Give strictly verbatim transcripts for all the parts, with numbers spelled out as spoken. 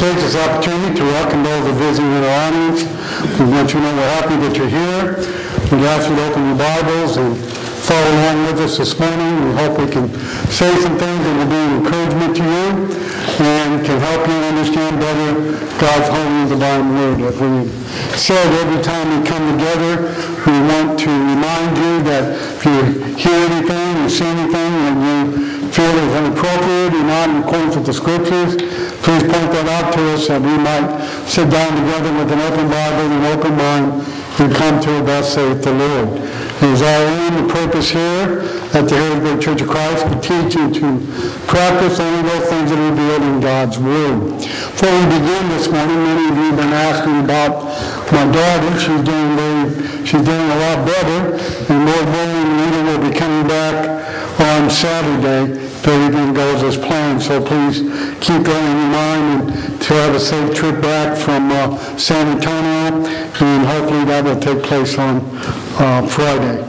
take this opportunity to welcome those who are visiting in our audience. We want you to know we're happy that you're here. We ask you to open your Bibles and follow along with us this morning. We hope we can say some things that will be an encouragement to you and can help you understand better God's holy and divine word. As we said, every time we come together, we want to remind you that if you hear anything or see anything that you feel is inappropriate or not in accordance with the Scriptures, please point that out to us that we might sit down together with an open Bible and an open mind and come to a thus saith the Lord. It is our aim and purpose here at the Harrisburg Church of Christ to teach you to practice only those things that are revealed in God's Word. Before we begin this morning, many of you have been asking about my daughter. She's doing very, she's doing a lot better, and Lord willing, Rita will be coming back on Saturday if everything goes as planned. So please keep that in your mind and to have a safe trip back from uh, San Antonio, and hopefully that will take place on uh, Friday.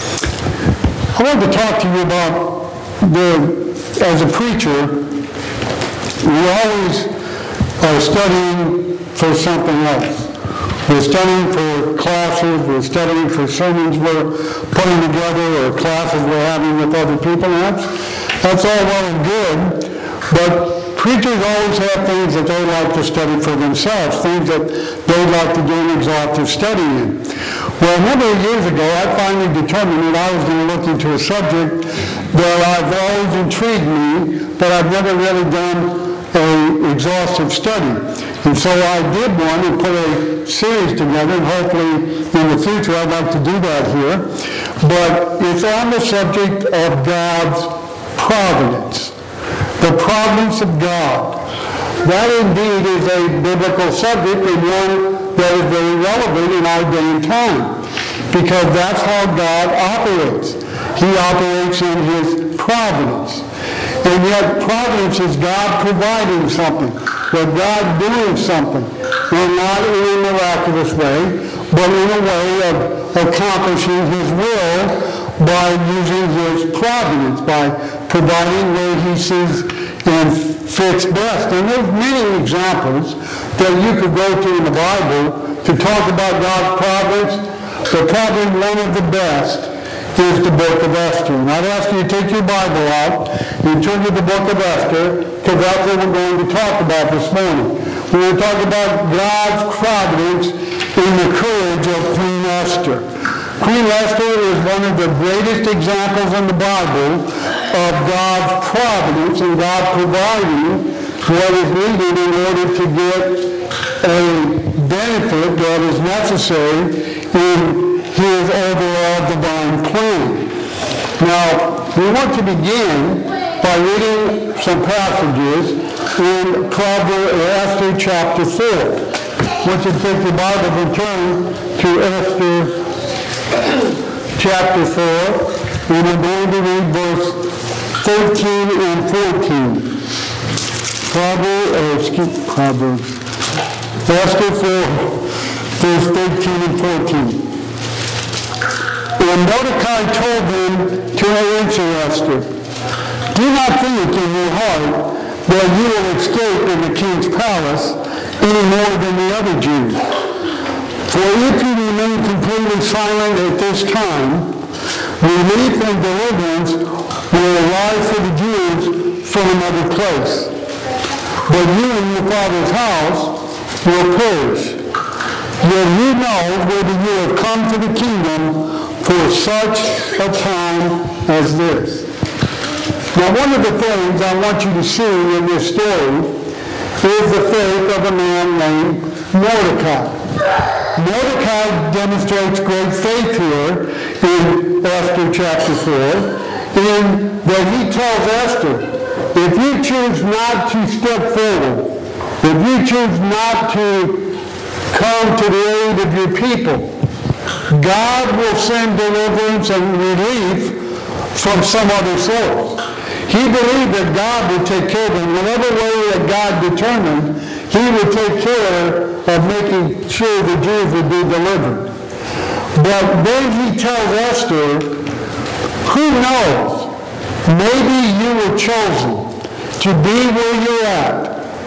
I wanted to talk to you about the, as a preacher, we always are studying for something else. We're studying for classes, we're studying for sermons we're putting together or classes we're having with other people. And that's, that's all well and good, but preachers always have things that they like to study for themselves, things that they like to do an exhaustive study in. Well, a number of years ago, I finally determined that I was going to look into a subject that I've always intrigued me, but I've never really done an exhaustive study. And so I did one and put a series together, and hopefully in the future I'd like to do that here. But it's on the subject of God's providence. The providence of God. That indeed is a biblical subject and one that is very relevant in our day and time, because that's how God operates. He operates in His providence. And yet providence is God providing something, or God doing something, and not in a miraculous way, but in a way of accomplishing His will by using His providence, by providing where He sees and fits best. And there's many examples that you could go to in the Bible to talk about God's providence, but probably one of the best is the book of Esther. And I'd ask you to take your Bible out and turn to the book of Esther, because that's what we're going to talk about this morning. We're going to talk about God's providence in the courage of Queen Esther. Queen Esther is one of the greatest examples in the Bible of God's providence and God providing what is needed in order to get a benefit that is necessary in His overall divine plan. Now, we want to begin by reading some passages in Proverbs, Esther chapter four. Once you take your Bible and turn to Esther chapter four, and I'm going to read verse thirteen and fourteen. Proverbs, or excuse, Proverbs, Esther four, verse thirteen and fourteen. And Mordecai told them to answer Esther, "Do not think in your heart that you will escape in the king's palace any more than the other Jews. For if you remain completely silent at this time, relief and deliverance will arise for the Jews from another place. But you and your father's house will perish. Yet you know whether you have come to the kingdom for such a time as this." Now, one of the things I want you to see in this story is the faith of a man named Mordecai. Mordecai demonstrates great faith here in Esther chapter four, in that he tells Esther, if you choose not to step forward, if you choose not to come to the aid of your people, God will send deliverance and relief from some other source. He believed that God would take care of him. Whatever way that God determined, He would take care of making sure the Jews would be delivered. But then He tells Esther, who knows? Maybe you were chosen to be where you're at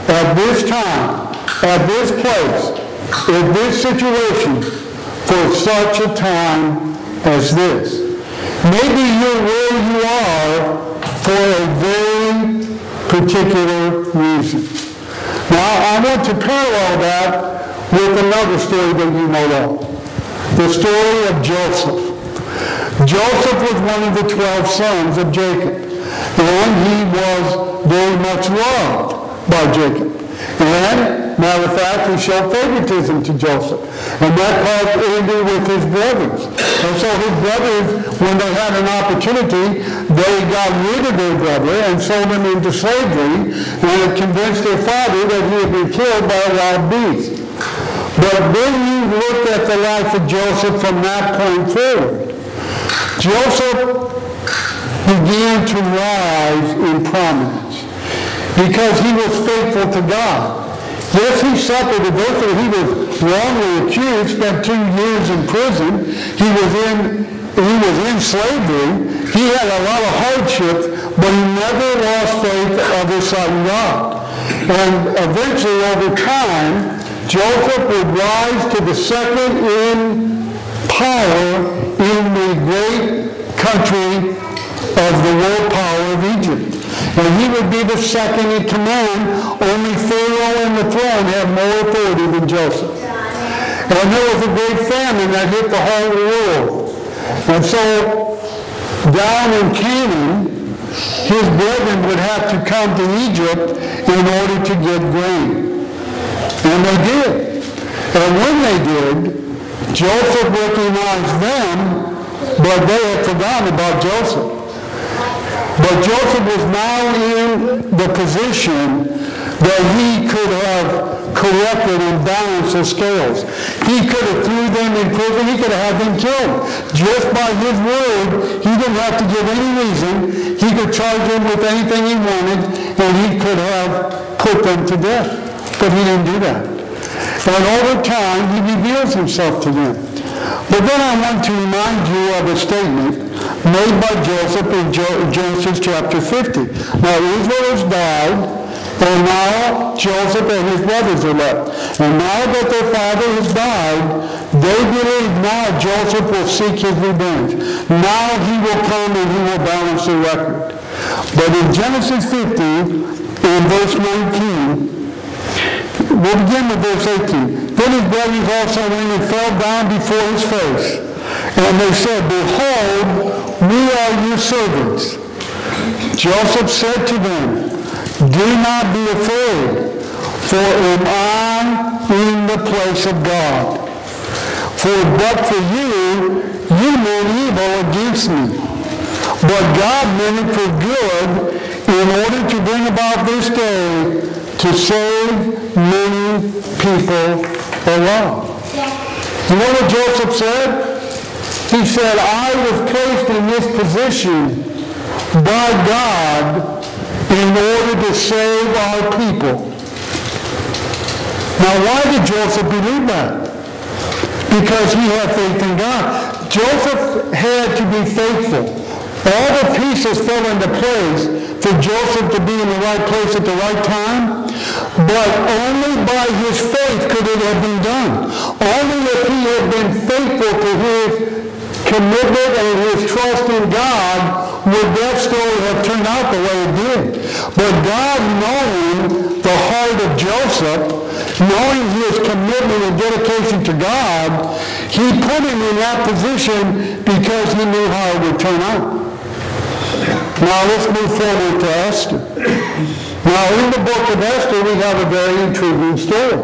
at this time, at this place, in this situation, for such a time as this. Maybe you're where you are for a very particular reason. Now, I want to parallel that with another story that you know of. The story of Joseph. Joseph was one of the twelve sons of Jacob, and he was very much loved by Jacob. And, matter of fact, he showed favoritism to Joseph. And that caused envy with his brothers. And so his brothers, when they had an opportunity, they got rid of their brother and sold him into slavery, and it convinced their father that he had been killed by a wild beast. But when you look at the life of Joseph from that point forward, Joseph began to rise in prominence because he was faithful to God. Yes, he suffered adversity. He was wrongly accused, spent two years in prison. He was in he was in slavery. He had a lot of hardships, but he never lost faith of his son God. And eventually, over time, Joseph would rise to the second in power in the great country of the world power of Egypt. And he would be the second in command. Only Pharaoh and the throne had more authority than Joseph. And there was a great famine that hit the whole world. And so, down in Canaan, his brethren would have to come to Egypt in order to get grain. And they did. And when they did, Joseph recognized them, but they had forgotten about Joseph. But Joseph was now in the position that he could have corrected and balanced the scales. He could have threw them in prison. He could have had them killed. Just by his word, he didn't have to give any reason. He could charge them with anything he wanted, and he could have put them to death. But he didn't do that. And over time, he reveals himself to them. But then I want to remind you of a statement made by Joseph in Genesis chapter fifty. Now Israel has died, and now Joseph and his brothers are left. And now that their father has died, they believe now Joseph will seek his revenge. Now he will come and he will balance the record. But in Genesis fifty, in verse nineteen, we'll begin with verse eighteen. Then his brothers also went and fell down before his face. And they said, Behold, we are your servants. Joseph said to them, Do not be afraid, for am I in the place of God? For but for you, you meant evil against me. But God meant it for good, in order to bring about this day to save many people alive. You know what Joseph said? He said, I was placed in this position by God in order to save our people. Now, why did Joseph believe that? Because he had faith in God. Joseph had to be faithful. All the pieces fell into place for Joseph to be in the right place at the right time, but only by his faith could it have been done. Only if he had been faithful to his commitment and his trust in God would that story have turned out the way it did. But God, knowing the heart of Joseph, knowing his commitment and dedication to God, he put him in that position because he knew how it would turn out. Now let's move forward to Esther. Now in the book of Esther we have a very intriguing story.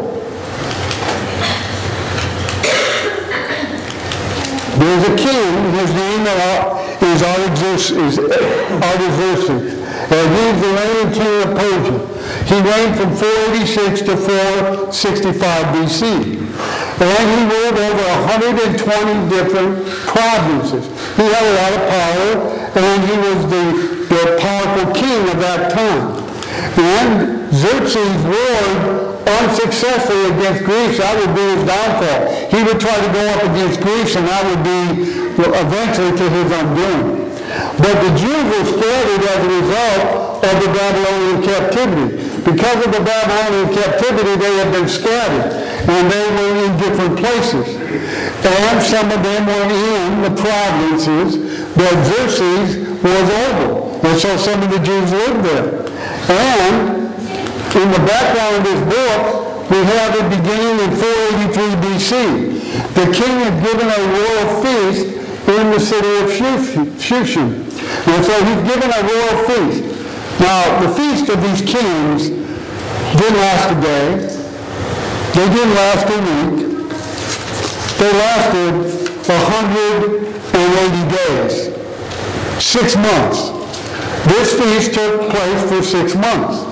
There's a king, his name is Artaxerxes, Artaxerxes, and he's the reigning king of Persia. He reigned from four eighty-six to four sixty-five B C. And he ruled over one hundred twenty different provinces. He had a lot of power, and he was the, the powerful king of that time. And Xerxes warred unsuccessfully against Greece. That would be his downfall. He would try to go up against Greece, and that would be eventually to his undoing. But the Jews were scattered as a result of the Babylonian captivity. Because of the Babylonian captivity, they had been scattered, and they were in different places. And some of them were in the provinces that Xerxes was over. And so some of the Jews lived there. And in the background of this book, we have it beginning in four eighty-three B C. The king had given a royal feast in the city of Shushan. And so he's given a royal feast. Now, the feast of these kings didn't last a day. They didn't last a week. They lasted one hundred eighty days. Six months. This feast took place for six months.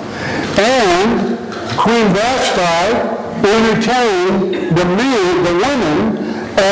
And Queen Vashti entertained the men, the women,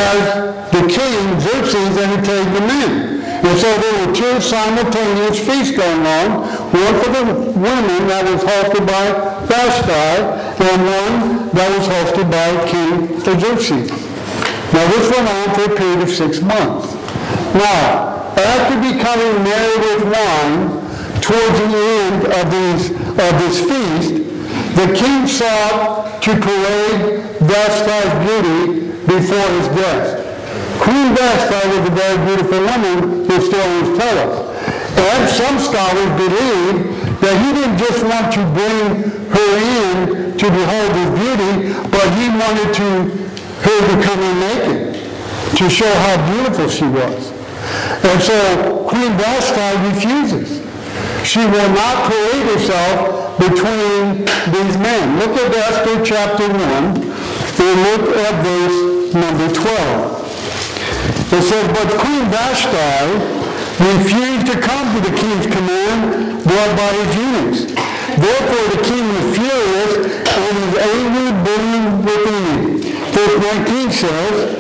as the king Xerxes entertained the men. And so there were two simultaneous feasts going on, one for the women that was hosted by Vashti, and one that was hosted by King Xerxes. Now this went on for a period of six months. Now, after becoming merry with wine, towards the end of, these, of this feast, the king sought to parade Vashti's beauty before his guests. Queen Vashti was a very beautiful woman, historians tell us. And some scholars believe that he didn't just want to bring her in to behold his beauty, but he wanted to her to come in naked, to show how beautiful she was. And so Queen Vashti refuses. She will not parade herself between these men. Look at Esther chapter one, and look at verse number twelve. It says, but Queen Vashti refused to come to the king's command brought by his eunuchs. Therefore the king was furious, and his anger burned within him. Verse nineteen says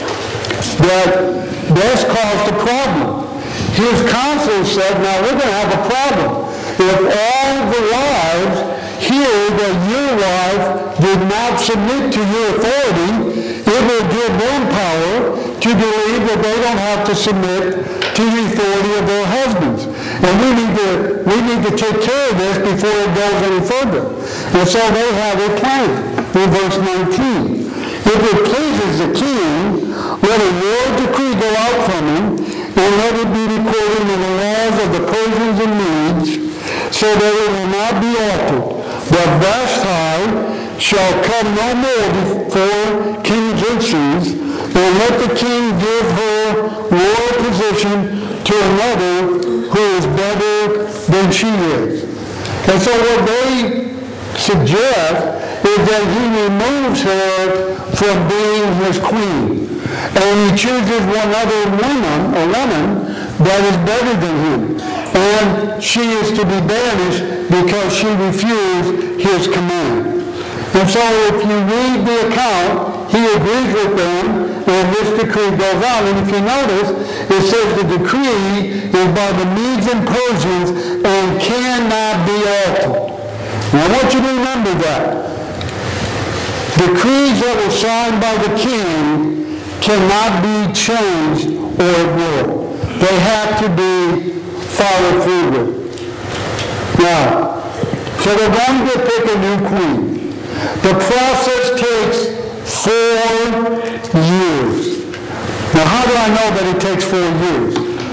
that this caused a problem. His counselors said, now we're going to have a problem. If all the wives hear that your wife did not submit to your authority, it will give them power to believe that they don't have to submit to the authority of their husbands. And we need to, we need to take care of this before it goes any further. And so they have a plan in verse nineteen. If it pleases the king, let a royal decree go out from him, and let it be recorded in the laws of the Persians and Medes, so that it will not be altered, that Vashti shall come no more before King Xerxes, and let the king give her royal position to another who is better than she is. And so what they suggest is that he removes her from being his queen. And he chooses one other woman, a woman, that is better than him. And she is to be banished because she refused his command. And so if you read the account, he agrees with them, and this decree goes on. And if you notice, it says the decree is by the Medes and Persians and cannot be altered. And I want you to remember that. Decrees that were signed by the king cannot be changed or ignored. They have to be followed through with. Now, so they're going to pick a new queen. The process takes four years. Now, how do I know that it takes four years?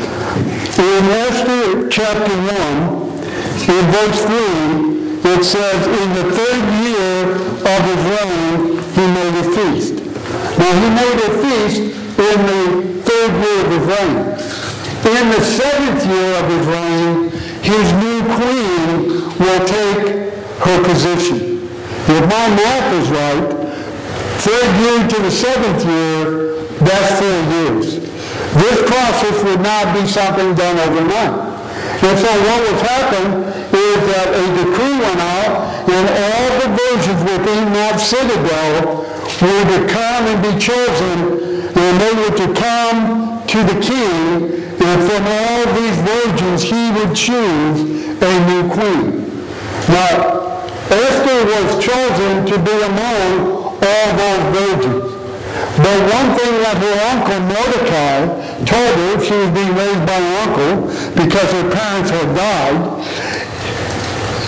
In Esther chapter one, in verse three, it says, in the third year of his reign, he made a feast. Now, he made a feast in the third year of his reign. In the seventh year of his reign, his new queen will take her position. If my math is right, third year to the seventh year, that's four years. This process would not be something done overnight. And so what was happening is that a decree went out, and all the virgins within that citadel were to come and be chosen, and they were to come to the king, and from all these virgins he would choose a new queen. Now, Esther was chosen to be among all those virgins. But one thing that her uncle Mordecai told her, she was being raised by her uncle because her parents had died,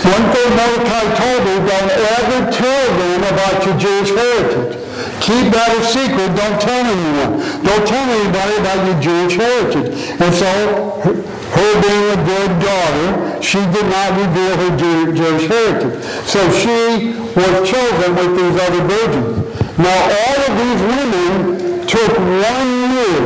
One thing Mordecai told her, don't ever tell them about your Jewish heritage. Keep that a secret. Don't tell anyone. Don't tell anybody about your Jewish heritage. And so, her, her being a good daughter, she did not reveal her Jew, Jewish heritage. So she was chosen with these other virgins. Now, all of these women took one year,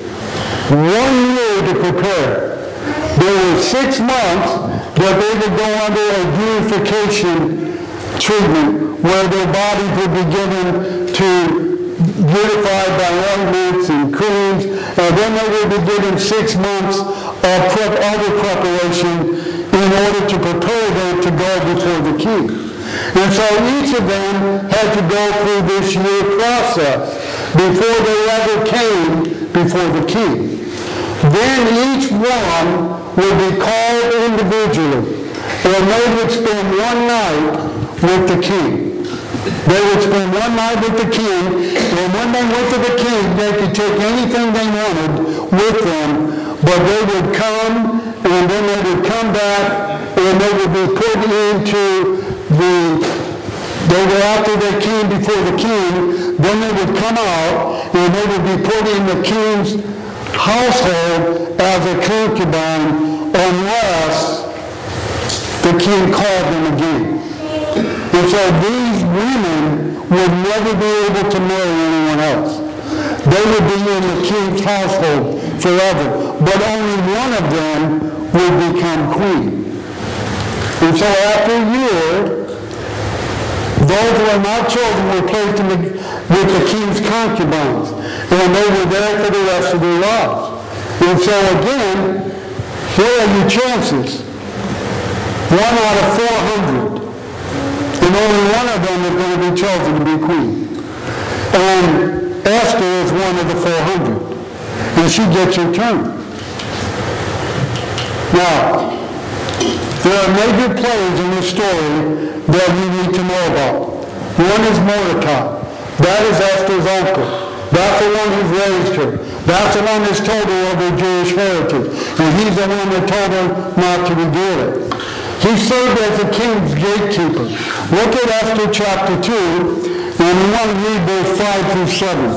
one year to prepare. There were six months that they would go under a purification treatment where their bodies would be given to beautified by ointments and creams, and then they would be given six months of prep, other preparation in order to prepare them to go before the king. And so each of them had to go through this year process before they ever came before the king. Then each one would be called individually, and they would spend one night with the king. They would spend one night with the king, and when they went to the king, they could take anything they wanted with them, but they would come, and then they would come back, and they would be put into the, they were after they came before the king, then they would come out, and they would be put in the king's household as a concubine unless the king called them again. And so these women would never be able to marry anyone else. They would be in the king's household forever, but only one of them would become queen. And so after a year, those who were not chosen were placed in the, with the king's concubines, and they were there for the rest of their lives. And so again, here are your chances. One out of four hundred. And only one of them is going to be chosen to be queen. And Esther is one of the four hundred. And she gets her turn. Now, there are major players in this story that you need to know about. One is Mordecai. That is Esther's uncle. That's the one who's raised her. That's the one who's told her of her Jewish heritage. And he's the one that told her not to reveal it. He served as the king's gatekeeper. Look at Esther chapter two, and we want to read verse five through seven.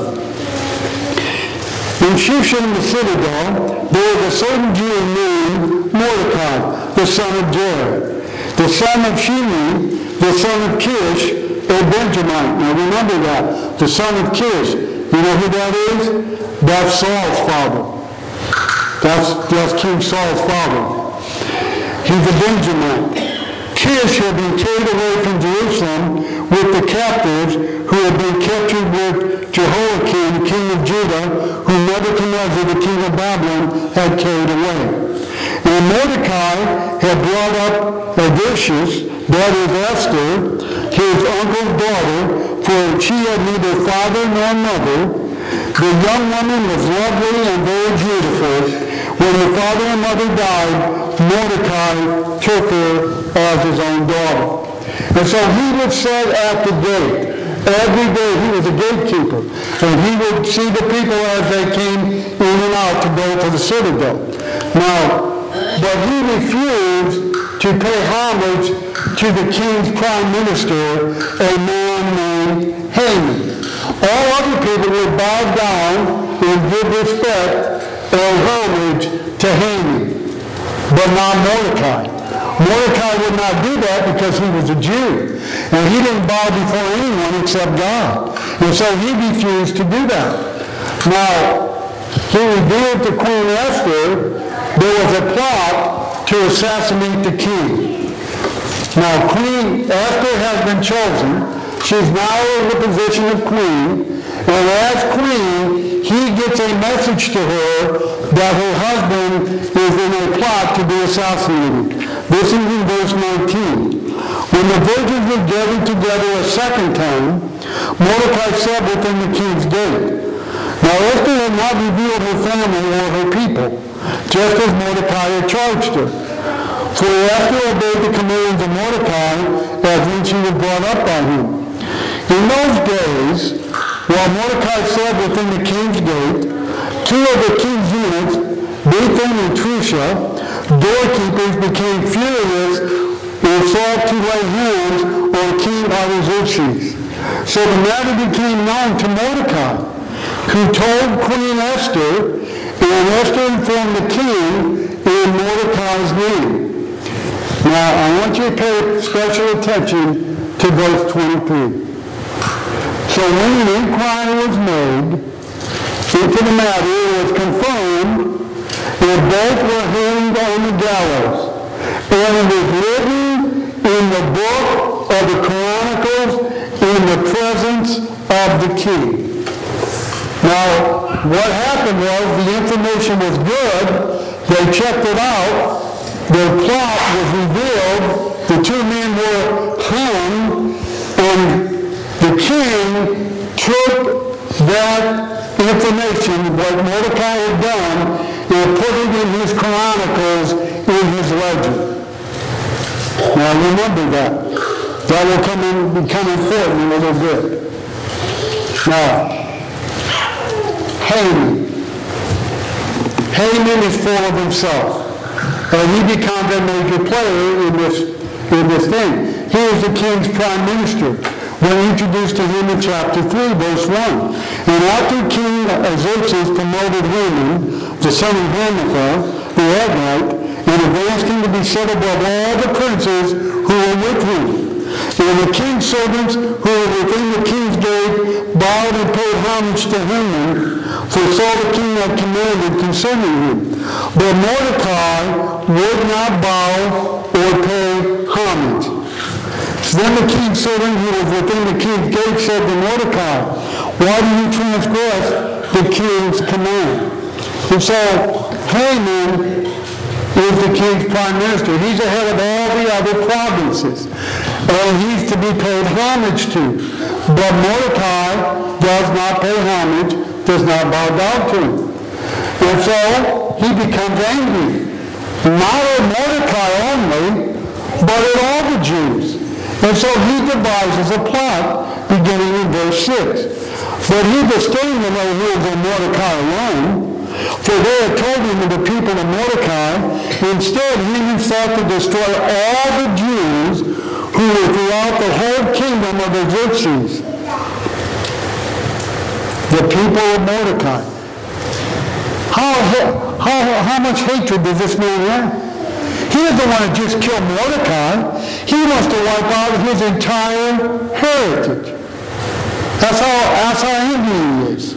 In Shushan the citadel, there was a certain Jew named Mordecai, the son of Jair, the son of Shimei, the son of Kish, a Benjamite. Now remember that. The son of Kish. You know who that is? That's Saul's father. That's, that's King Saul's father. He's a Benjamite. Kish had been carried away from Jerusalem with the captives who had been captured with Jehoiakim, king of Judah, whom Nebuchadnezzar, the king of Babylon, had carried away. And Mordecai had brought up Adishus, that is Esther, his uncle's daughter, for she had neither father nor mother. The young woman was lovely and very beautiful. When her father and mother died, Mordecai took her as his own daughter. And so he would sit at the gate. Every day he was a gatekeeper. And he would see the people as they came in and out to go to the citadel. Now, but he refused to pay homage to the king's prime minister, a man named Haman. All other people would bow down and give respect and homage to Haman, but not Mordecai. Mordecai would not do that because he was a Jew, and he didn't bow before anyone except God. And so he refused to do that. Now, he revealed to Queen Esther there was a plot to assassinate the king. Now, Queen Esther has been chosen. She's now in the position of queen, and as queen, he gets a message to her that her husband is in a plot to be assassinated. This is in verse nineteen. When the virgins were gathered together a second time, Mordecai sat within the king's gate. Now Esther had not revealed her family or her people, just as Mordecai had charged her. For Esther obeyed the commands of Mordecai as when she was brought up by him. In those days, while Mordecai sat within the king's gate, two of the king's eunuchs, Bigthan and Tresha, doorkeepers, became furious with sought to lay hands on King Artaxerxes. So the matter became known to Mordecai, who told Queen Esther, and Esther informed the king in Mordecai's name. Now, I want you to pay special attention to verse twenty-three. So when an inquiry was made into the matter, it was confirmed that both were hanged on the gallows. And it was written in the book of the Chronicles in the presence of the king. Now, what happened was the information was good. They checked it out. Their plot was revealed. The two men were hung, and the king took that information, what Mordecai had done, and put it in his chronicles, in his ledger. Now remember that. That will come in, become important in a little bit. Now, Haman. Haman is full of himself. And he becomes a major player in this, in this thing. He is the king's prime minister. We're introduced to him in chapter three, verse one. And after King Xerxes promoted Haman, the son of Hammedatha, the Agagite, and advanced him to be set above all the princes who were with him. And the king's servants who were within the king's gate bowed and paid homage to Haman, for so the king had commanded concerning him. But Mordecai would not bow or pay homage. So then the king's servant who was within the king's gate said to Mordecai, why do you transgress the king's command? And so Haman is the king's prime minister. He's the head of all the other provinces. And he's to be paid homage to. But Mordecai does not pay homage, does not bow down to him. And so he becomes angry. Not at Mordecai only, but at all the Jews. And so he devises a plot, beginning in verse six. But he disdained to lay hands on Mordecai alone, for they had told him of the people of Mordecai. Instead, he sought to destroy all the Jews who were throughout the whole kingdom of Xerxes. The people of Mordecai. How, how, how much hatred does this man have? He doesn't want to just kill Mordecai. He wants to wipe out his entire heritage. That's how, that's how angry he is.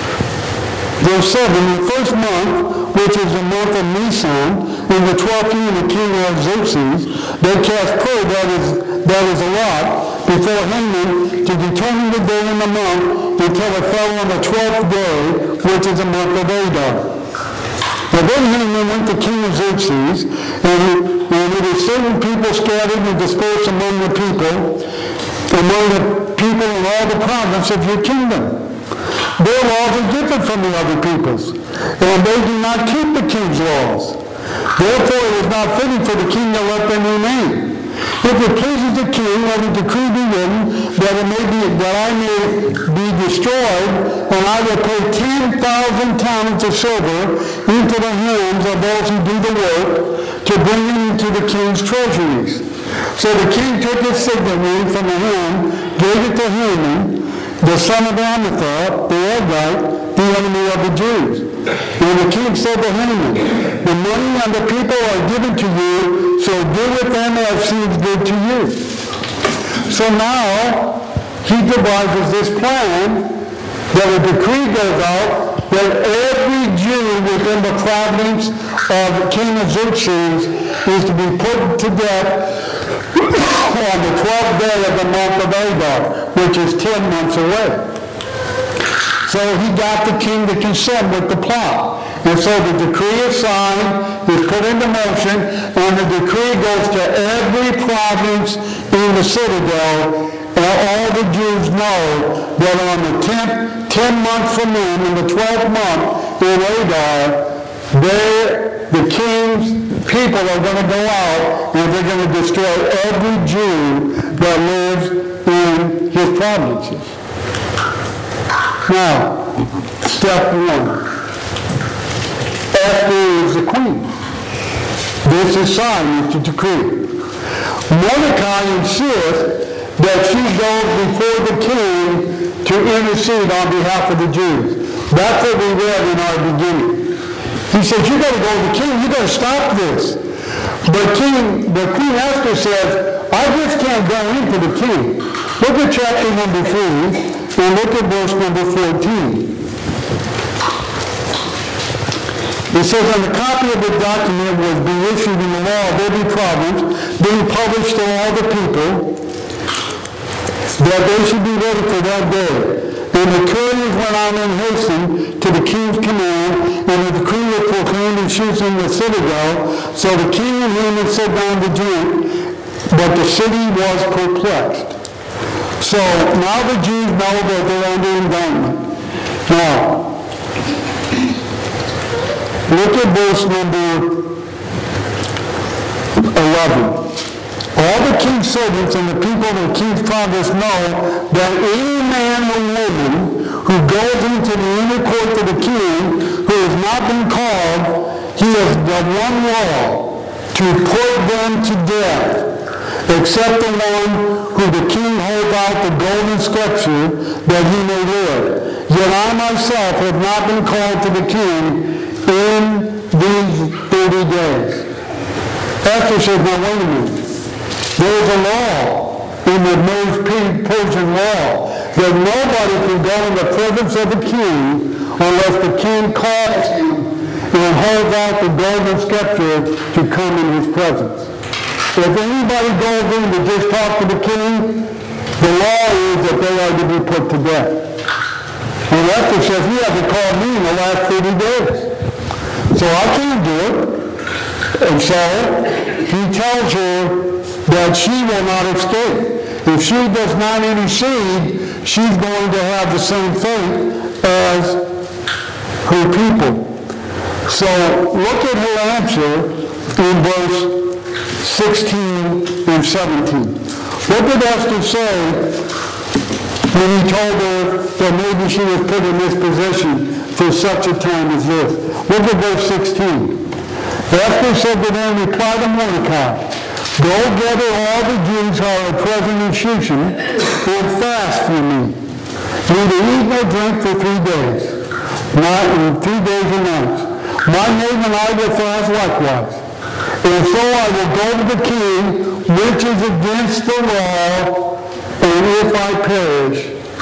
Verse seven, in the first month, which is the month of Nisan, in the twelfth year of the king Xerxes, they cast prey, that is, that is a lot, before Haman to determine the day and the month until it fell on the twelfth day, which is the month of Adar. And then Haman went to King Xerxes, and, and it is certain people scattered and dispersed among the people, among the people in all the province of your kingdom. Their laws are different from the other people's, and they do not keep the king's laws. Therefore it is not fitting for the king to let them remain. If it pleases the king, let a decree be written that it may be that I may be destroyed, and I will pay ten thousand talents of silver into the hands of those who do the work, to bring it into the king's treasuries. So the king took his signet ring from the hand, gave it to Haman, the son of Hammedatha, the Agagite, the enemy of the Jews. And the king said to Haman, the money and the people are given to you, so do with them as seems good to you. So now he devises this plan that a decree goes out that every Jew within the province of King Xerxes is to be put to death on the twelfth day of the month of Adar, which is ten months away. So he got the king to consent with the plot. And so the decree is signed, is put into motion, and the decree goes to every province in the citadel, and all the Jews know that on the tenth, ten months from then, in the twelfth month in Adar, there, the king's people are going to go out and they're going to destroy every Jew that lives in his provinces. Now, step one. Esther is the queen. This is signed, it's a decree. Mordecai insists that she goes before the king to intercede on behalf of the Jews. That's what we read in our beginning. He says, you got to go to the king. You got to stop this. But King, but Queen Esther says, I just can't go into the king. Look at chapter number three and look at verse number fourteen. It says, and a copy of the document was be issued in the law of every province, being published to all the people, that they should be ready for that day. And the couriers went on and hastened to the king's command, and the decree was proclaimed in Shushan in the citadel. So the king and Haman sat down to drink, but the city was perplexed. So now the Jews know that they're under indictment. Now, look at verse number eleven. All the king's servants and the people of the king's province know that any man or woman who goes into the inner court of the king who has not been called, he has done one law, to put them to death, except the one who the king holds out the golden scepter that he may live. Yet I myself have not been called to the king in these thirty days. Esther says, now wait a minute. There's a law in the Persian law that nobody can go in the presence of the king unless the king calls him and holds out the golden scepter to come in his presence. If anybody goes in to just talk to the king, the law is that they are to be put to death. And Esther says, he hasn't called me in the last thirty days. So I can't do it. And so he tells her that she will not escape. If she does not intercede, she's going to have the same fate as her people. So look at her answer in verse sixteen and seventeen. What did Esther say when he told her that maybe she was put in this position for such a time as this? Look at verse sixteen. Esther said to them, reply to Mordecai, go gather all the Jews who are present in Shushan and fast for me. Neither eat nor drink for three days, not in three days and nights. My name and I will fast likewise. And so I will go to the king, which is against the law, and if I perish,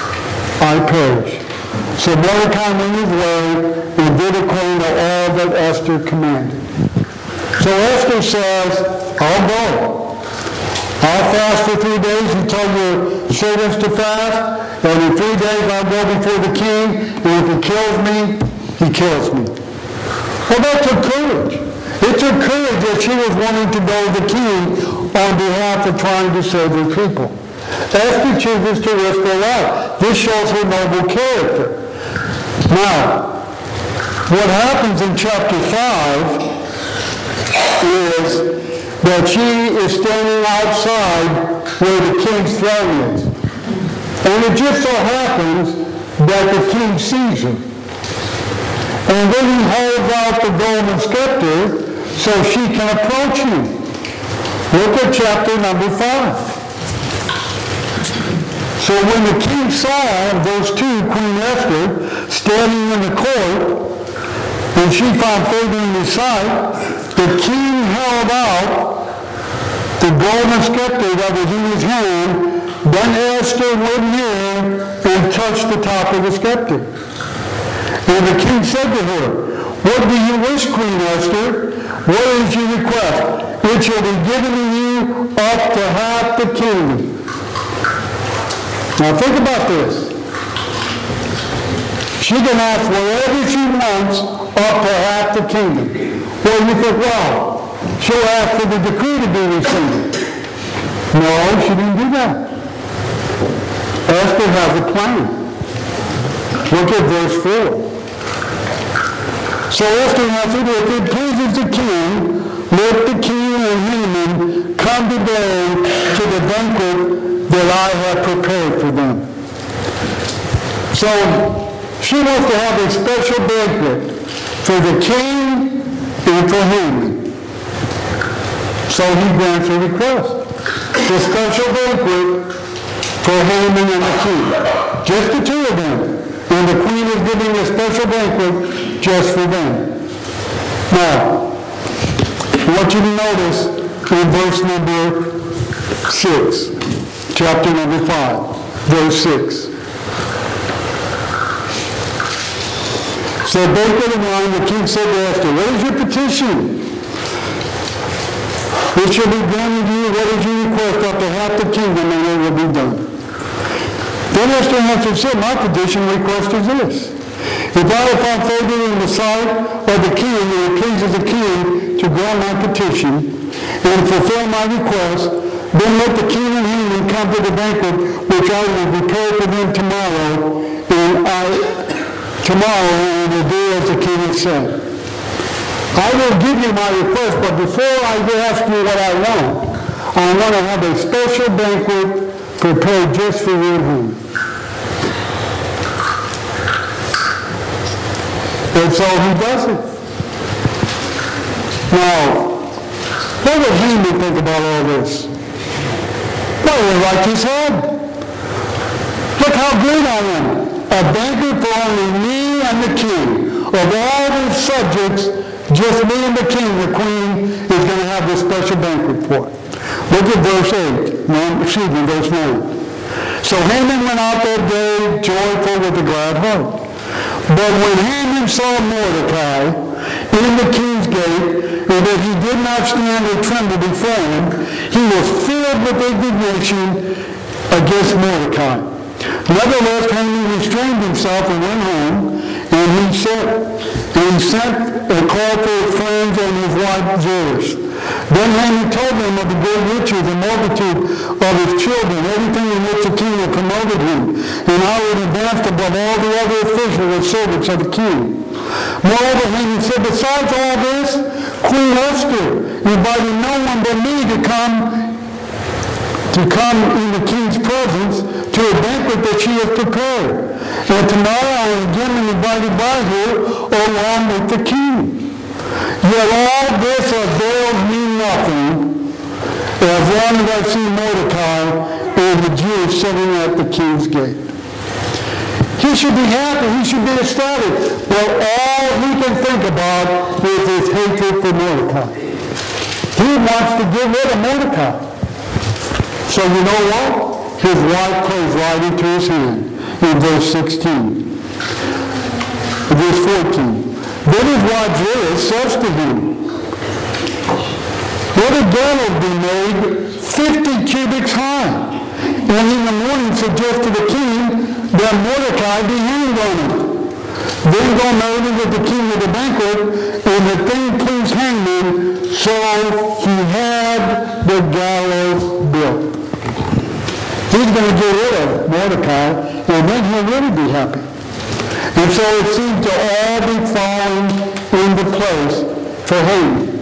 I perish. So Mordecai went his way and did according to all that Esther commanded. So Esther says, I'll go. I'll fast for three days. You tell your servants to fast. And in three days I'll go before the king. And if he kills me, he kills me. Well, that took courage. It took courage that she was wanting to go to the king on behalf of trying to save her people. Esther chooses to risk her life. This shows her noble character. Now, what happens in chapter five is that she is standing outside where the king's throne is. And it just so happens that the king sees her. And then he holds out the golden scepter so she can approach him. Look at chapter number five. So when the king saw, in verse two, Queen Esther standing in the court, and she found favor in his sight, the king held out the golden scepter that was in his hand. Then Esther went near and touched the top of the scepter. And the king said to her, what do you wish, Queen Esther? What is your request? It shall be given to you up to half the kingdom. Now think about this. She can ask whatever she wants up to half the kingdom. Well, you think, well, she'll ask for the decree to be rescinded. No, she didn't do that. Esther has a plan. Look at verse four. So Esther answered, if it pleases the king, let the king and Haman come today to the banquet that I have prepared for them. So she wants to have a special banquet for the king and for Haman. So he grants her request. the special banquet for Haman and the king. Just the two of them. And the queen is giving a special banquet just for them. Now, I want you to notice in verse number six, chapter number five, verse six. So banquet of wine, the king said to Esther, what is your petition? It shall be granted you. What is your request? Up to half the kingdom, and it will be done. Then Esther answered, said, my petition request is this. If I have found favor in the sight of the king, and it pleases the king to grant my petition and fulfill my request, then let the king and Haman come to the banquet which I will prepare for them tomorrow, and I tomorrow and will do as the king has said. I will give you my request, but before I ask you what I want, I want to have a special banquet prepared just for you and him. And so he does it. Now, what would Haman think about all this? Well, he would like his head. Look how great I am. A banquet for only me and the king. Of all the subjects, just me and the king, the queen is going to have this special banquet for. Look at verse eight. No, excuse me, verse nine. So Haman went out that day joyful with a glad heart. But when Haman saw Mordecai in the king's gate, and that he did not stand or tremble before him, he was filled with indignation against Mordecai. Nevertheless, Haman restrained himself and went home, and he sent, and he sent and called for his friends and his wife Zeresh. Then Haman told them of the great riches and multitude of his children, everything in which the king had promoted him, and how he advanced above all the other officials and servants of the king. Moreover, Haman said, besides all this, Queen Esther invited no one but me to come to come in the king's presence to a banquet that she has prepared. And tomorrow I am again invited by her along with the king. Yet all this avails me nothing as long as I see Mordecai and the Jews sitting at the king's gate. He should be happy. He should be ecstatic. But all he can think about is his hatred for Mordecai. He wants to get rid of Mordecai. So you know what? His wife plays right into his hand in verse sixteen. Verse fourteen. Then his wife Zeresh says to him, let a gallows be made fifty cubits high, and in the morning suggest to the king that Mordecai be hanged on it. Then go marry with the king of the banquet, and the thing pleased Haman, so he had the gallows built. He's going to get rid of Mordecai, and then he'll really be happy. And so it seems to all be falling into place for Haman.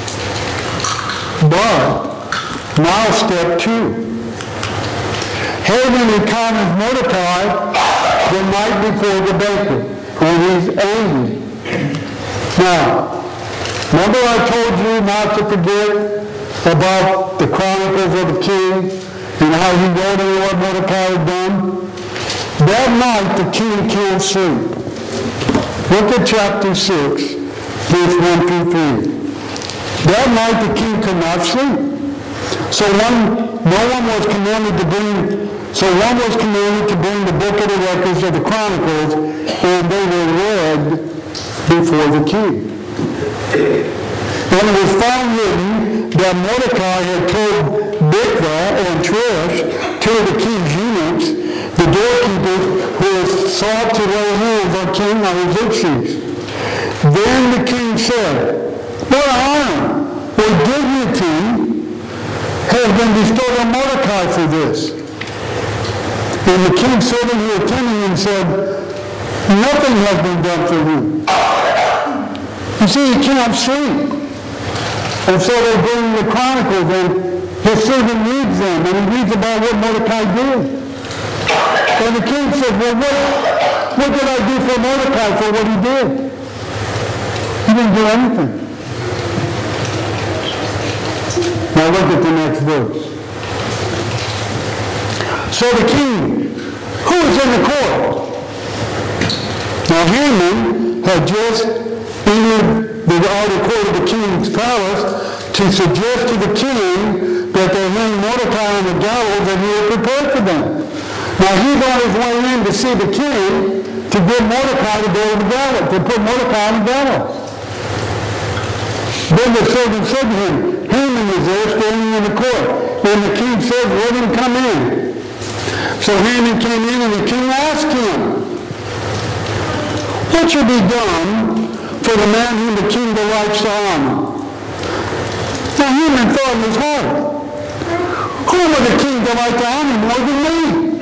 But now step two. Haman encounters Mordecai the night before the banquet, and he's angry. Now, remember I told you not to forget about the Chronicles of the King and how he wrote in what Mordecai had done? That night the king can't sleep. Look at chapter six, verse one through three. That night the king could not sleep. So one, no one was commanded to bring, so one was commanded to bring the book of the records of the Chronicles, and they were read before the king. And it was found written that Mordecai had told Bigtha and Teresh, two of the king's eunuchs, the doorkeepers who had sought to lay hands on King Artaxerxes. Then the king said, what honor or dignity has been bestowed on Mordecai for this? And the king's servant who attended him said, nothing has been done for him. You see, he can't sleep. And so they bring the Chronicles, and his servant reads them, and he reads about what Mordecai did. And the king said, well, what, what did I do for Mordecai for what he did? He didn't do anything. Now look at the next verse. So the king, who was in the court? Now Haman had just entered the outer court of the king's palace to suggest to the king that they hang Mordecai on the gallows that he had prepared for them. Now he's on his way in to see the king to get Mordecai to go to the gallows, to put Mordecai on the gallows. Then the servant said to him, Haman is there standing in the court. And the king said, let him come in. So Haman came in and the king asked him, what should be done for the man whom the king delights to honor? Now Haman thought in his heart, who would the king delight to honor more than me?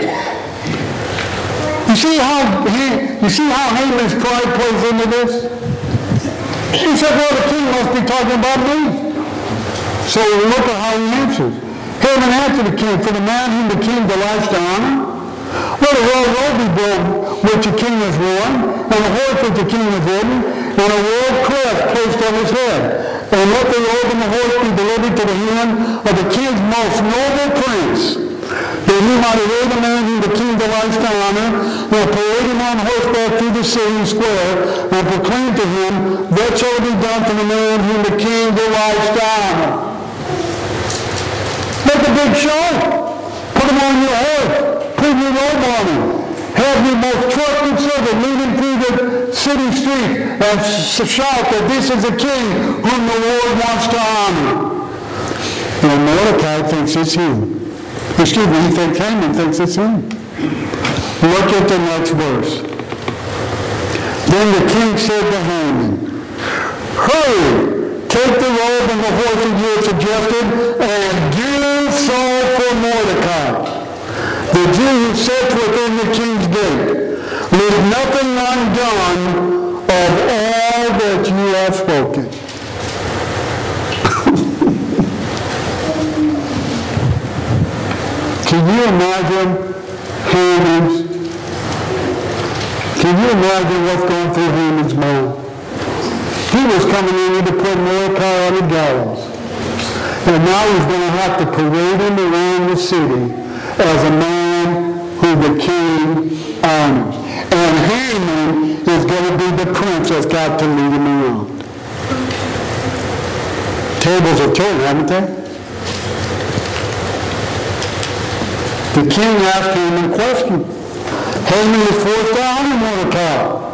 You see how he, you see how Haman's pride plays into this? He said, well, the king must be talking about me. So look at how he answers. Haman answered the king, for the man whom the king delights to honor, let a royal robe be borne which the king has worn, and a horse which the king has ridden, and a royal crest placed on his head. And let the robe and the horse be delivered to the hand of the king's most noble prince, that he might array the man whom the king delights to honor, and parade him on horseback through the city square, and proclaim to him, that shall be done to the man whom the king delights to honor. Make a big show. Put him on your horse. Put your robe on him. Have your most trusted servant lead him through the city street and shout that this is the king whom the Lord wants to honor. And Mordecai thinks it's him. Excuse me, he thinks Haman thinks it's him. Look at the next verse. Then the king said to Haman, hurry, take the robe and the horse that you have suggested, and do so for Mordecai, the Jew who sits within the king's gate. Leave nothing undone of all that you have spoken. Can you imagine Haman's, can you imagine what's going through Haman's mind? He was coming in to put Mordecai on the gallows. And now he's going to have to parade him around the city as a man who the king honors. And Haman is going to be the prince that's got to lead him around. Tables have turned, haven't they? The king asked Haman a question. Haman is forced to honor Mordecai.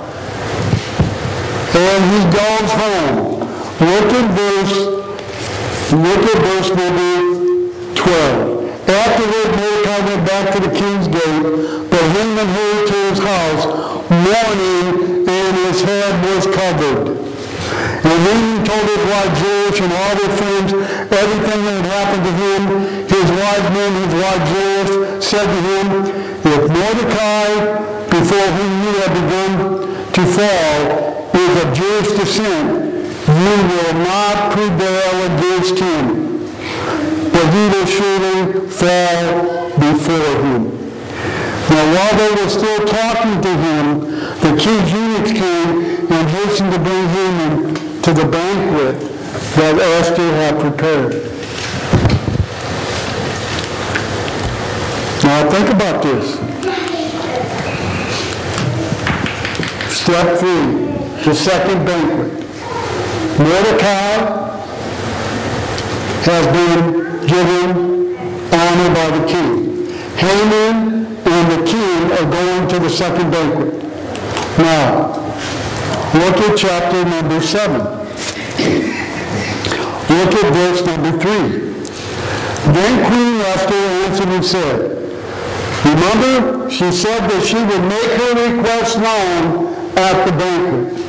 And he goes home. Look at verse, look at verse number twelve. Afterward, Mordecai went back to the king's gate, but Haman hurried to his house, mourning, and his head was covered. And Haman told his wife Zeresh and all their friends everything that had happened to him. His wise men, his wife Zeresh, said to him, if Mordecai, before whom you have begun to fall, is of Jewish descent, you will not prevail against him, but you will surely fall before him. Now while they were still talking to him, the king's eunuchs came and hastened to bring Haman to the banquet that Esther had prepared. Now think about this. Step three, the second banquet. Mordecai has been given honor by the king. Haman and the king are going to the second banquet. Now, look at chapter number seven. Look at verse number three. Then Queen Esther answered and said, remember, she said that she would make her request known at the banquet.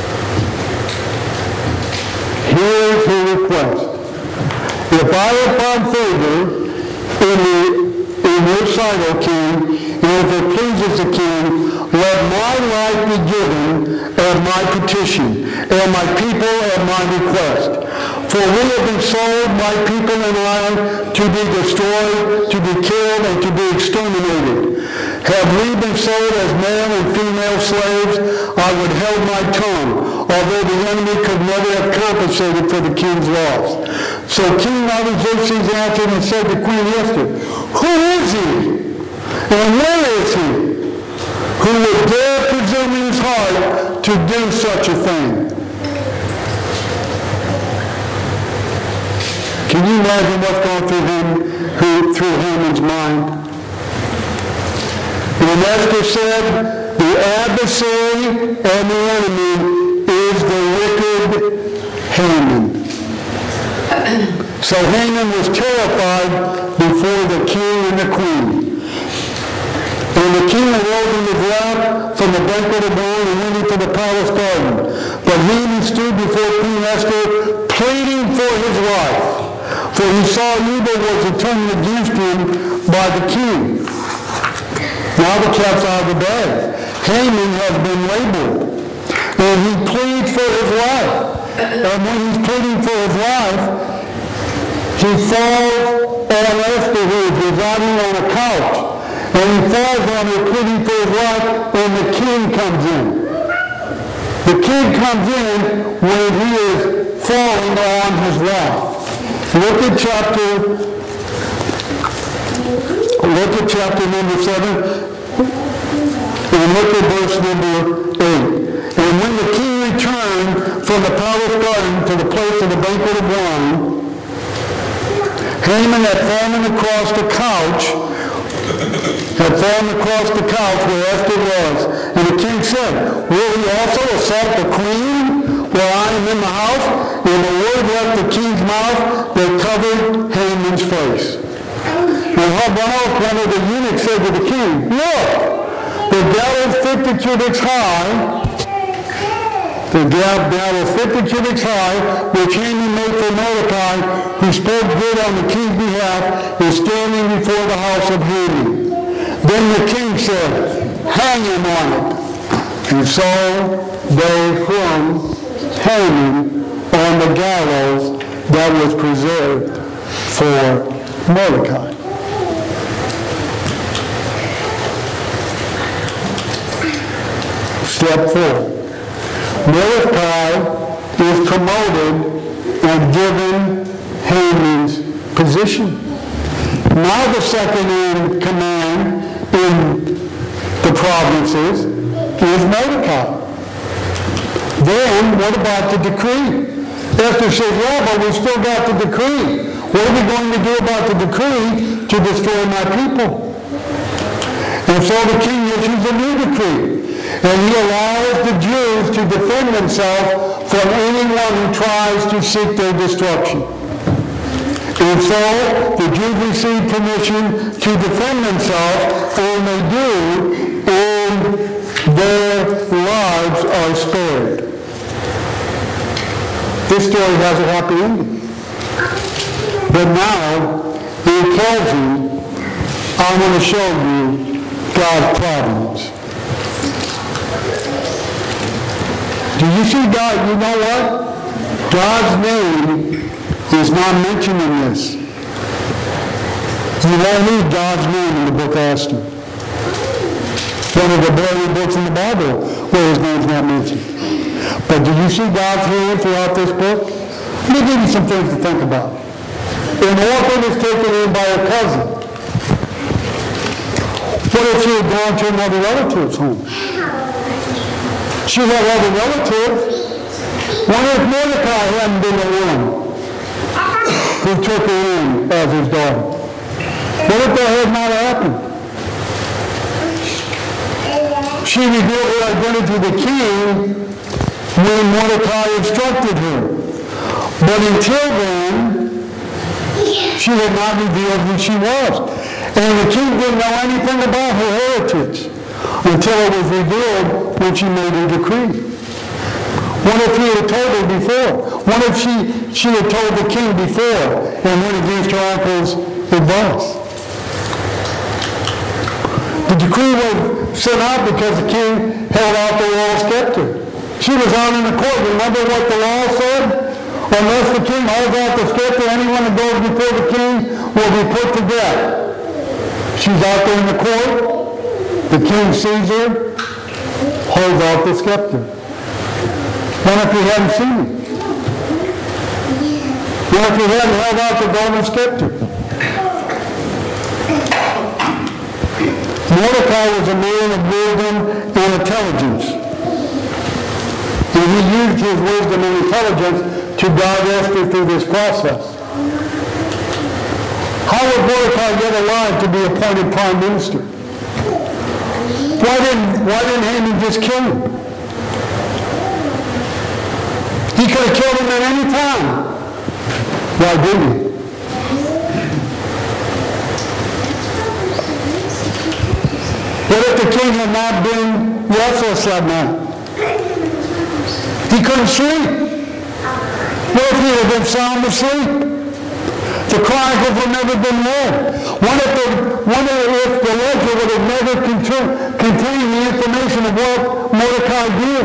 Here's her request. If I have found favor in, the, in your sight, O king, and if it pleases the king, let my life be given as my petition, and my people at my request. For we have been sold, my people and I, to be destroyed, to be killed, and to be exterminated. Have we been sold as male and female slaves? I would held my tongue, although the enemy could never have compensated for the king's loss. So King Artaxerxes answered and said to Queen Esther, who is he? And where is he who would dare presume in his heart to do such a thing? Can you imagine what's going through him, who, through Haman's mind? And Esther said, the adversary and the enemy is the wicked Haman. So Haman was terrified before the king and the queen. And the king arose in his wrath from the banquet of wine and went into the palace garden. But Haman stood before Queen Esther, pleading for his life, for he saw evil was determined against him by the king. Now the cat's out of the bag. Haman has been labeled, and he pleads for his life. And when he's pleading for his life, he falls on Esther, who is residing on a couch. And he falls on her pleading for his life, and the king comes in. The king comes in when he is falling on his wrath. Look at chapter, look at chapter number seven, and look at verse number eight. And when the king returned from the palace garden to the place of the banquet of wine, Haman had fallen across the couch, had fallen across the couch where Esther was. And the king said, will he also assault the queen while I am in the house? And the word left the king's mouth that covered Haman's face. And Habakkuk, one of the eunuchs, said to the king, look, the gallows fifty cubits high, the gallows fifty cubits high, which Haman made for Mordecai, who spoke good on the king's behalf, is standing before the house of Haman. Then the king said, hang him on it. And so they hung Haman on the gallows that was preserved for Mordecai. Step four. Mordecai is promoted and given Haman's position. Now the second in command in the provinces is Mordecai. Then what about the decree? Esther says, yeah, but we still got the decree. What are we going to do about the decree to destroy my people? And so the king issues a new decree. And he allows the Jews to defend themselves from anyone who tries to seek their destruction. And so the Jews receive permission to defend themselves, and they do, and their lives are spared. This story has a happy ending. But now, in closing, I want to show you God's providence. Do you see God? You know what? God's name is not mentioned in this. You won't read God's name in the book of Esther. One of the very books in the Bible where his name's not mentioned. But do you see God's hand throughout this book? Let me give you some things to think about. An orphan is taken in by a cousin. What if she had gone to another relative's home? She had other relatives. What if Mordecai hadn't been the one who took her in as his daughter? What if that had not happened? She revealed her identity to the king when Mordecai instructed her. But until then, she had not revealed who she was. And the king didn't know anything about her heritage until it was revealed when she made her decree. What if he had told her before? What if she, she had told the king before and went against her uncle's advice? The decree was sent out because the king held out the royal scepter. She was out in the court. Remember what the law said? Unless the king holds out the scepter, anyone that goes before the king will be put to death. She's out there in the court. The king sees her, holds out the scepter. What if he hadn't seen it? What if he hadn't held out the golden scepter? Mordecai was a man of wisdom and intelligence. And he used his wisdom and intelligence to guide Esther through this process. How was Mordecai yet alive to be appointed prime minister? Why didn't, why didn't Haman just kill him? He could have killed him at any time. Why didn't he? What if the king had not been restless that night? He couldn't sleep. What if he had been sound asleep? The Chronicles would never been read. What if the, what if the ledger would have never contain, contained the information of what Mordecai did?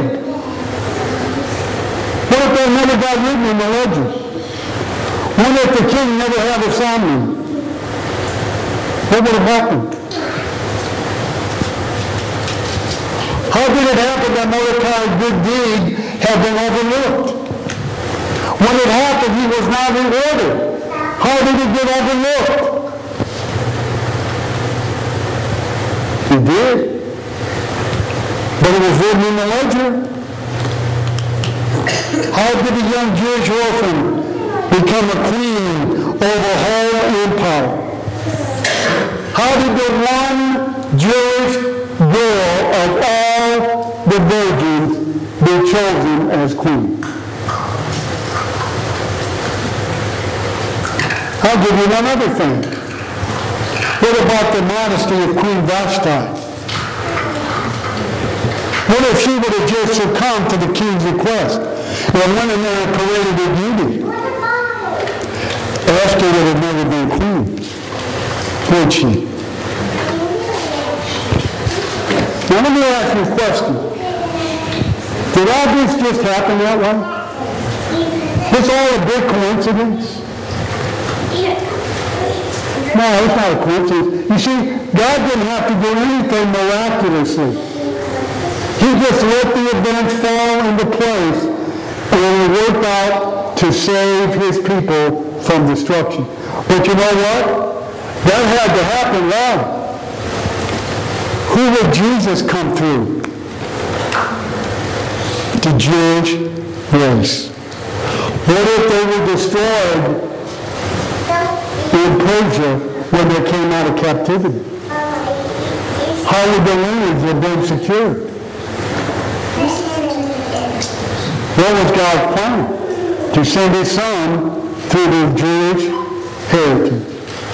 What if they never got written in the ledger? What if the king never had a psalm? What would have happened? How did it happen that Mordecai's good deed had been overlooked? When it happened, he was not rewarded. How did it get overlooked? He did. But it was written in the ledger. How did a young Jewish orphan become a queen over a whole empire? How did the one Jewish girl of all the virgins be chosen as queen? I'll give you one other thing. What about the modesty of Queen Vashti? What if she would have just succumbed to the king's request and went in there and paraded her beauty? Esther would have never been queen, would she? Now let me ask you a question. Did all this just happen that way? It's all a big coincidence? No, it's not a coincidence. You see, God didn't have to do anything miraculously. He just let the events fall into place and it worked out to save his people from destruction. But you know what? That had to happen now. Who would Jesus come through? The Jewish race. What if they were destroyed in Persia when they came out of captivity? How would the lineage have been secured? What was God's plan? To send his son through the Jewish heritage.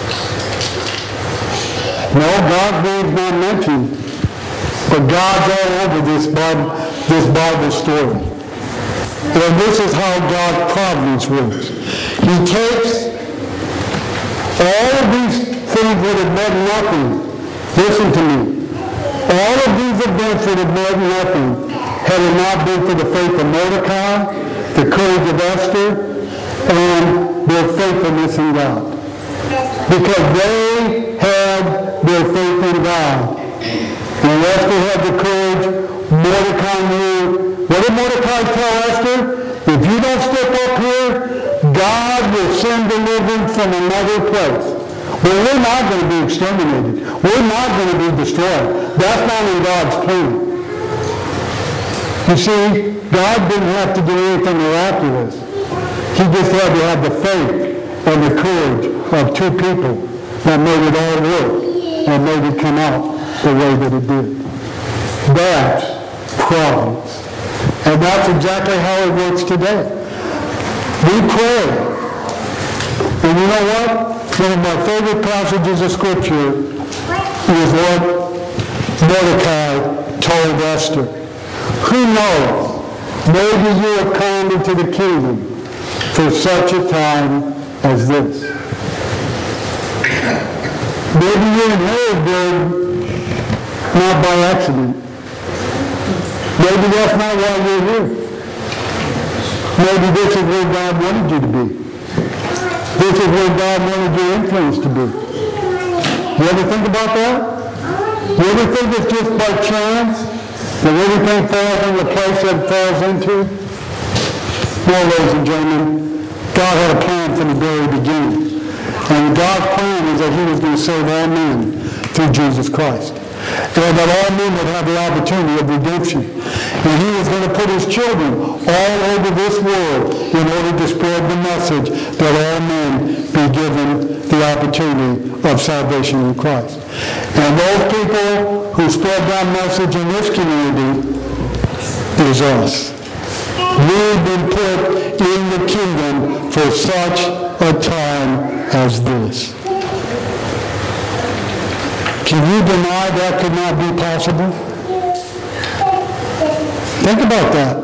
No, God's name's not mentioned, but God's all over this Bible, this Bible story. And this is how God's providence works. He takes all of these things that have meant nothing. Listen to me. All of these events that have meant nothing, had it not been for the faith of Mordecai, the courage of Esther, and their faithfulness in God. Because they had their faith in God. When Esther had the courage, Mordecai knew. What did Mordecai tell Esther? If you don't step up here, God will send deliverance from another place. Well, we're not going to be exterminated. We're not going to be destroyed. That's not in God's plan. You see, God didn't have to do anything miraculous. He just had to have the faith and the courage of two people that made it all work and made it come out the way that it did. That's providence. And that's exactly how it works today. We pray. And you know what? One of my favorite passages of Scripture is what Mordecai told Esther. Who knows? Maybe you have come into the kingdom for such a time as this. Maybe you inherited not by accident. Maybe that's not why you're here. Maybe this is where God wanted you to be. This is where God wanted your influence to be. You ever think about that? You ever think it's just by chance that everything falls in the place that it falls into? Well, ladies and gentlemen, God had a plan from the very beginning. And God's plan is that he was going to save all men through Jesus Christ. and that all men would have the opportunity of redemption. And he was going to put his children all over this world in order to spread the message that all men be given the opportunity of salvation in Christ. And those people who spread that message in this community is us. We've been put in the kingdom for such a time as this. Can you deny that could not be possible? Think about that.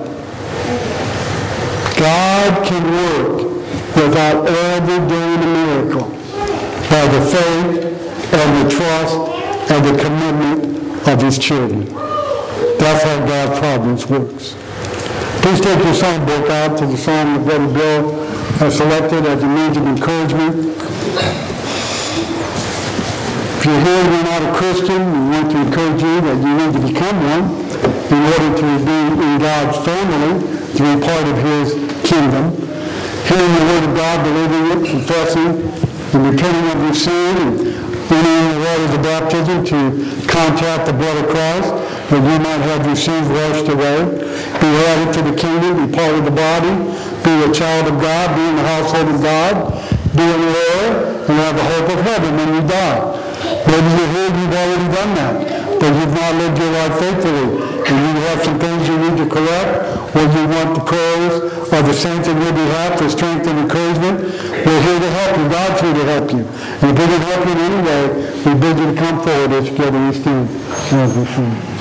God can work without ever doing a miracle by the faith and the trust and the commitment of his children. That's how God's providence works. Please take your songbook out to the song that Brother Bill has selected as a means of encouragement. If you're here and you're not a Christian, we want to encourage you that you need to become one in order to be in God's family, to be part of his kingdom. Hearing the word of God, believing it, confessing, and repenting of your sin, and entering the waters of baptism to contact the blood of Christ, that you might have your sins washed away, be added to the kingdom, be part of the body, be a child of God, be in the household of God, be an heir, and have the hope of heaven when you die. Maybe you're here, you've already done that, but you've not lived your life faithfully, and you have some things you need to correct, or you want the prayers of the saints on your behalf for strength and encouragement. We're here to help you. God's here to help you. And if we can help you in any way, we bid you to come forward as together we stand.